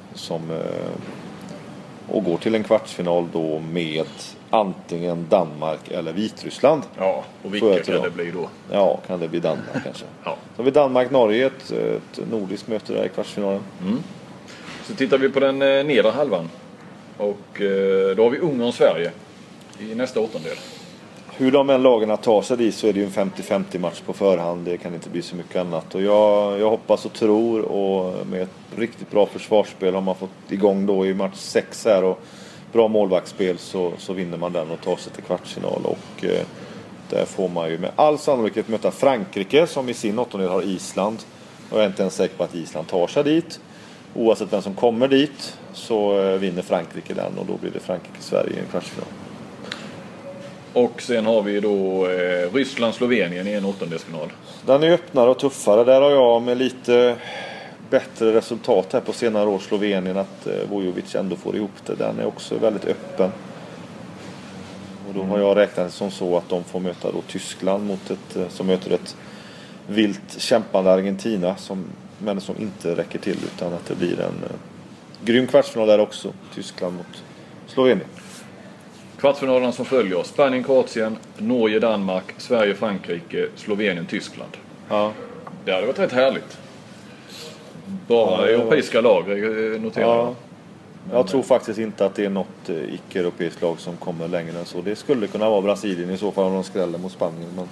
och går till en kvartsfinal då med antingen Danmark eller Vitryssland. Ja, och vilka kan det bli då? Ja, kan det bli Danmark kanske. Ja. Så har vi Danmark-Norge, ett nordiskt möte där i kvartsfinalen. Så tittar vi på den nedre halvan. Och då har vi Ungern-Sverige i nästa åttondel. Hur de än lagarna tar sig dit så är det ju en 50-50 match på förhand. Det kan inte bli så mycket annat. Och jag hoppas och tror, och med ett riktigt bra försvarsspel har man fått igång då i match 6 här, och bra målvaktsspel, så vinner man den och tar sig till kvartsfinal. Och där får man ju med all sannolikhet möta Frankrike, som i sin åttondel har Island. Och jag är inte ens säker på att Island tar sig dit. Oavsett vem som kommer dit så vinner Frankrike den, och då blir det Frankrike-Sverige i en kvartsfinal. Och sen har vi då Ryssland-Slovenien i en åttondelsfinal. Den är öppnare och tuffare. Där har jag med lite bättre resultat här på senare år Slovenien att Vujovic ändå får ihop det. Den är också väldigt öppen. Och då har jag räknat som så att de får möta då Tyskland som möter ett vilt kämpande Argentina men som inte räcker till, utan att det blir en grym kvartsfinal där också. Tyskland mot Slovenien. Kvartsfinalen som följer: Spanien, Kroatien, Norge, Danmark, Sverige, Frankrike, Slovenien, Tyskland. Ja. Det hade varit rätt härligt. Bara europeiska lag noterar jag. Jag tror faktiskt inte att det är något icke-europeiskt lag som kommer längre än så. Det skulle kunna vara Brasilien i så fall om de skräller mot Spanien. Men...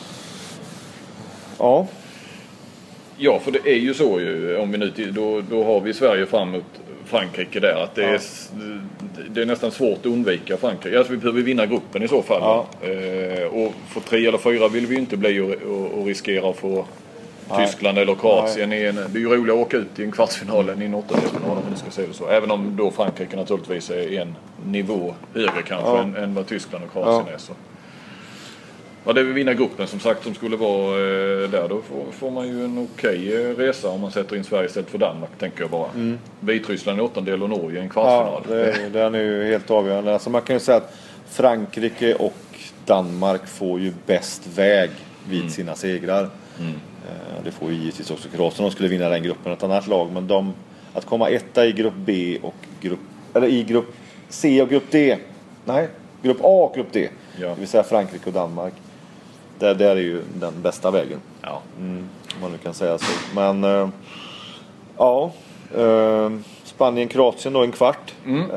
Ja. Ja, för det är ju så ju, om vi nu då har vi Sverige fram mot Frankrike där, att det är nästan svårt att undvika Frankrike. Alltså vi behöver vinna gruppen i så fall. Ja. Och för 3 eller 4 vill vi ju inte bli och riskera att få Tyskland eller Kroatien. Det är ju roligt att åka ut i en kvartsfinal än i en åttondelsfinal, om man ska säga det så. Även om då Frankrike naturligtvis är en nivå högre kanske än vad Tyskland och Kroatien är så. Ja, det vill vinna gruppen som sagt, som skulle vara där. Då får man ju en okej resa om man sätter in Sverige istället för Danmark, tänker jag bara. Vitryssland i åttondel och Norge i en kvartsfinal. Ja, den är ju helt avgörande. Alltså man kan ju säga att Frankrike och Danmark får ju bäst väg vid sina segrar. Det får ju givetvis också Kroatien. De skulle vinna den gruppen, ett annat lag. Men att komma etta i grupp B och i grupp C och grupp D. Nej, grupp A och grupp D. Ja. Det vill säga Frankrike och Danmark. Där är ju den bästa vägen. Ja. Om man nu kan säga så. Men Spanien, Kroatien då en kvart.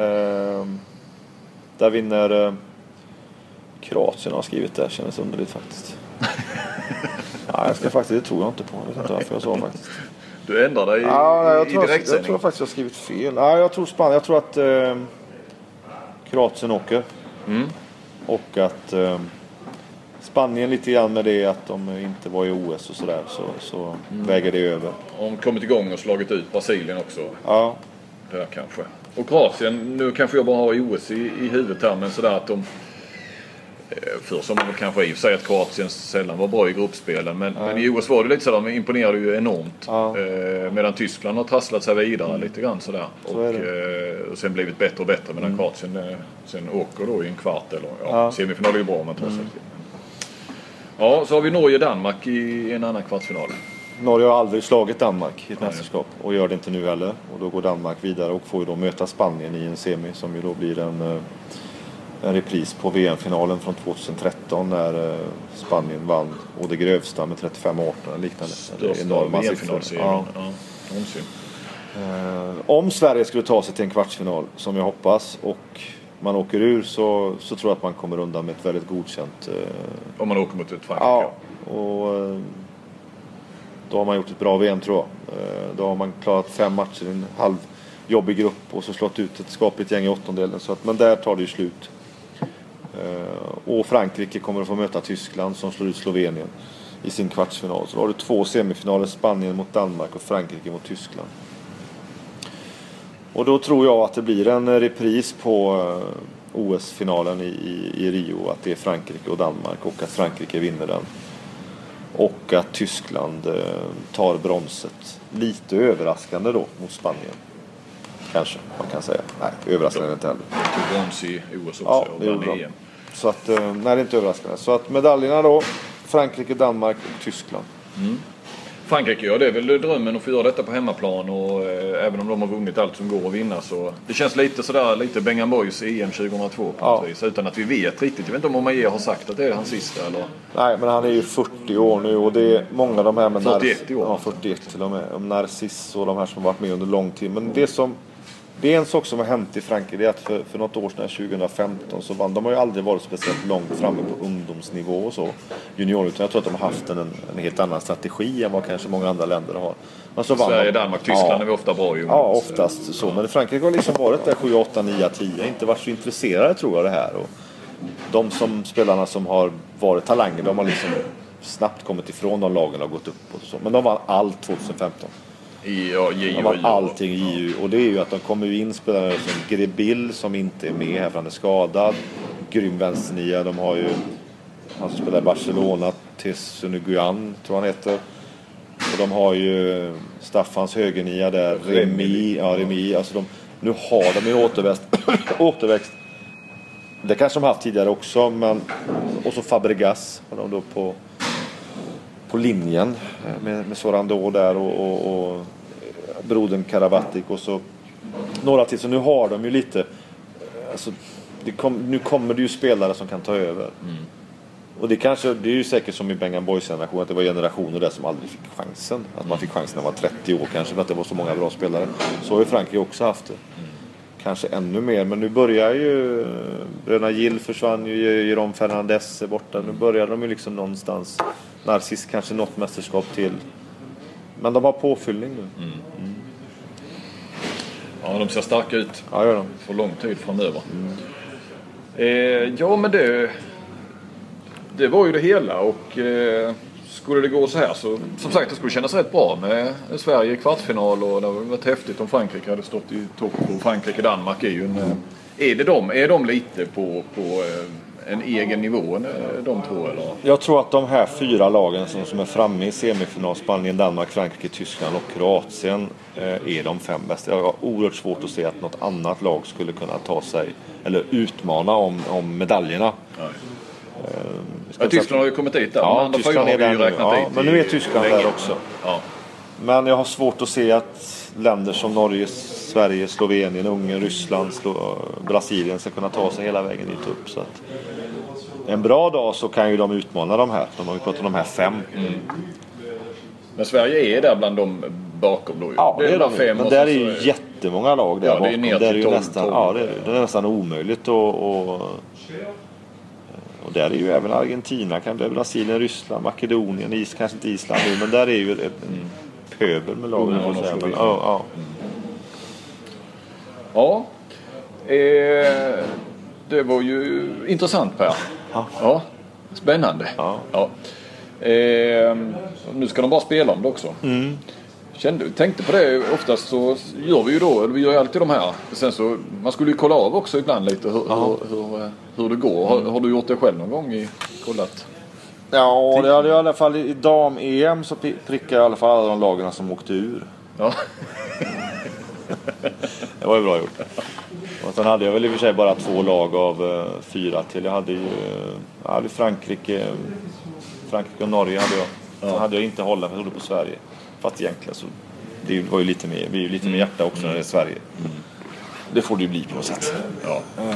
Där vinner Kroatien, har skrivit där. Känns underligt faktiskt. Ja, jag ska faktiskt, det tror jag inte på. Jag vet inte varför jag sa faktiskt. Du ändrar dig i direktsändning. Jag tror faktiskt jag har skrivit fel. Nej, jag tror Spanien. Jag tror att Kroatien åker. Och att Spanien lite grann med det att de inte var i OS och sådär. Så väger det över. De kommit igång och slagit ut Brasilien också. Ja. Där kanske. Och Kroatien, nu kanske jag bara har OS i huvudet här, men sådär att de... För som man kanske i och för sig att Kroatien sällan var bra i gruppspelen. Men i OS var det lite sådär, de imponerade ju enormt. Ja. Medan Tyskland har trasslat sig vidare lite grann sådär. Och sen blivit bättre och bättre. Medan Kroatien sen åker då i en kvart eller semifinal är ju bra om man tar sig till. Ja, så har vi Norge-Danmark i en annan kvartsfinal. Norge har aldrig slagit Danmark i ett mästerskap och gör det inte nu heller. Och då går Danmark vidare och får ju då möta Spanien i en semi som ju då blir en repris på VM-finalen från 2013 när Spanien vann och det grövsta med 35-18 liknande. Det är enorma siffror. Om Sverige skulle ta sig till en kvartsfinal som jag hoppas och man åker ur så tror jag att man kommer undan med ett väldigt godkänt. Om man åker mot ett Frankrike. Ja, och då har man gjort ett bra VM tror jag. Då har man klarat 5 matcher i en halvjobbig grupp och så slått ut ett skapligt gäng i åttondelen. Men där tar det ju slut. Och Frankrike kommer att få möta Tyskland som slår ut Slovenien i sin kvartsfinal. Så då har du 2 semifinaler, Spanien mot Danmark och Frankrike mot Tyskland. Och då tror jag att det blir en repris på OS-finalen i Rio. Att det är Frankrike och Danmark och att Frankrike vinner den. Och att Tyskland tar bromset. Lite överraskande då mot Spanien. Kanske, man kan säga. Nej, överraskande inte heller. Tog brons i OS också. Ja, det gjorde de. Så att, nej, det är inte överraskande. Så att medaljerna då, Frankrike, Danmark och Tyskland. Frankrike, ja, det är väl drömmen att få göra detta på hemmaplan och även om de har vunnit allt som går att vinna så det känns lite sådär, lite Bengan Boys i EM 2002 på något vis, utan att vi vet riktigt. Jag vet inte om Omaye har sagt att det är hans sista eller? Nej, men han är ju 40 år nu och det är många av de här med 41 år. Ja, 41 till och med. Om Narciss och de här som har varit med under lång tid. Men det är en sak som har hänt i Frankrike, det är att för något år sedan, 2015, så vann de har ju aldrig varit speciellt långt framme på ungdomsnivå och så. Utan jag tror att de har haft en helt annan strategi än vad kanske många andra länder har. Men så Sverige, Danmark, Tyskland är vi ofta bra ju. Ja, oftast så. Men Frankrike har liksom varit där 7, 8, 9, 10. Inte varit så intresserade tror jag det här. Och de spelarna som har varit talanger, de har liksom snabbt kommit ifrån de lagen och gått upp och så. Men de vann allt 2015. De har allting i EU och det är ju att de kommer ju in spelare som Grebil som inte är med här för han är skadad, grym vänsternia, de har ju han som spelar i Barcelona, Tessunuguan tror han heter, och de har ju Staffans högernia där, Remi, alltså nu har de ju återväxt. Det kanske de haft tidigare också, men och så Fabregas har de då på linjen med Sorando där och brodern Karabatic och så några till. Så nu har de ju lite alltså, nu kommer det ju spelare som kan ta över. Och det är ju säkert som i Bengan Boys generation att det var generationer där som aldrig fick chansen. Att man fick chansen när man var 30 år kanske för att det var så många bra spelare. Så har ju Frankrike också haft det. Kanske ännu mer, men nu börjar ju Bröderna Gill försvann ju, Jérôme Fernandez är borta. Nu börjar de ju liksom någonstans. Narciss kanske något mästerskap till. Men de har påfyllning nu. Ja, de ser starka ut. Ja, gör de. För lång tid framöver. Ja, men det var ju det hela och skulle det gå så här så som sagt det skulle kännas rätt bra med Sverige i kvartsfinal och det hade varit häftigt om Frankrike hade stått i topp och Frankrike-Danmark är ju är de lite på en egen nivå de två eller? Jag tror att de här 4 lagen som är framme i semifinal, Spanien, Danmark, Frankrike, Tyskland och Kroatien är de 5 bästa. Jag har oerhört svårt att se att något annat lag skulle kunna ta sig eller utmana om medaljerna. Tyskland har ju kommit dit där. Ja, Tyskland är där nu. Ja, men nu är Tyskland där också. Ja. Men jag har svårt att se att länder som Norge, Sverige, Slovenien, Ungern, Ryssland, Brasilien ska kunna ta sig hela vägen dit upp. Så att en bra dag så kan ju de utmana de här. De har ju pratat om de här 5. Men Sverige är där bland de bakom då ju. Ja, det är de 5. Men där är ju så jättemånga lag där bakom. Det är ju nästan, det är nästan omöjligt och där är ju även Argentina, Brasilien, Ryssland, Makedonien, kanske inte Island nu, men där är ju en pöbel med lagen. Ja. Det var ju intressant, Per. Ja. Spännande. Ja. Nu ska de bara spela om det också. Tänkte på det, oftast så gör vi ju då, eller vi gör ju alltid de här. Sen så, man skulle ju kolla av också ibland lite hur det går. Har du gjort det själv någon gång kollat? Ja, det hade jag i alla fall i dam-EM så prickade jag i alla fall alla de lagarna som åkte ur. Ja. Det var ju bra gjort. Och sen hade jag väl i och för sig bara 2 lag av 4 till. Jag hade ju Frankrike och Norge hade jag. Sen hade jag inte Holland, för jag trodde på Sverige. Fast egentligen så det var ju lite mer, vi är ju lite mer hjärta också när det är Sverige. Det får det ju bli på något sätt. Ja.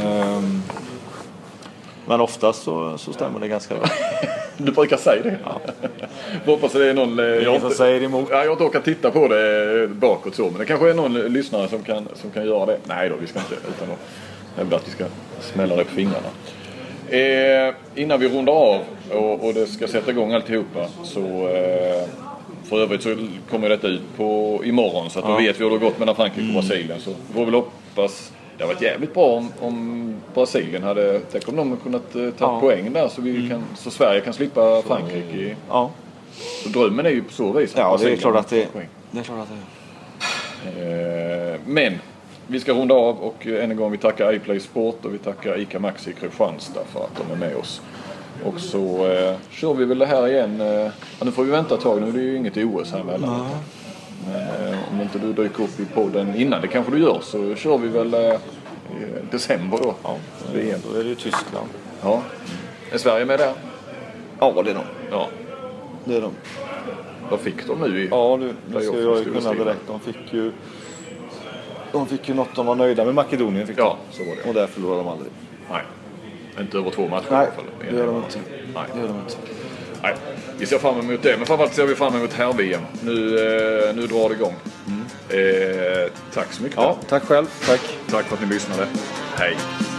Men oftast så stämmer det ganska bra. Du brukar säga det. Ja. Hoppas det är någon... Jag som säger emot. Jag har inte åkat titta på det bakåt så. Men det kanske är någon lyssnare som kan göra det. Nej då, vi ska inte. Utan att hävda att vi ska smälla det på fingrarna. Innan vi rundar av och det ska sätta igång alltihopa så... För övrigt så kommer detta ut imorgon. Så att då vet vi hur det har gått mellan Frankrike och Brasilien. Så vi får väl hoppas... Det har varit jävligt bra om Brasilien hade... Tänk om de kunnat ta poäng där så Sverige kan slippa Frankrike. Ja. Så drömmen är ju på så vis. Ja, det är klart att det är. Men vi ska runda av och än en gång vi tackar iPlay Sport och vi tackar ICA Maxi Kristianstad för att de är med oss. Och så kör vi väl det här igen. Nu får vi vänta ett tag, nu är det ju inget OS här mellan. Men om inte du dyker upp i podden innan, det kanske du gör, så kör vi väl i december då. Ja, då är det ju Tyskland. Ja. Är Sverige med där? Ja, det är de. Ja. Det är de. Vad fick de nu i? Ja, nu ska jag ju kunna direkt. De fick ju något de var nöjda med. Makedonien fick ja, så var det. Och där förlorade de aldrig. Nej. Inte över 2 matcher. Nej, i alla fall. Det gör de inte. Nej. Det gör de inte. Nej, vi ser fram emot det. Men framförallt ser vi fram emot här-VM. Nu drar det igång. Tack så mycket. Ja, tack själv. Tack. Tack för att ni lyssnade. Hej.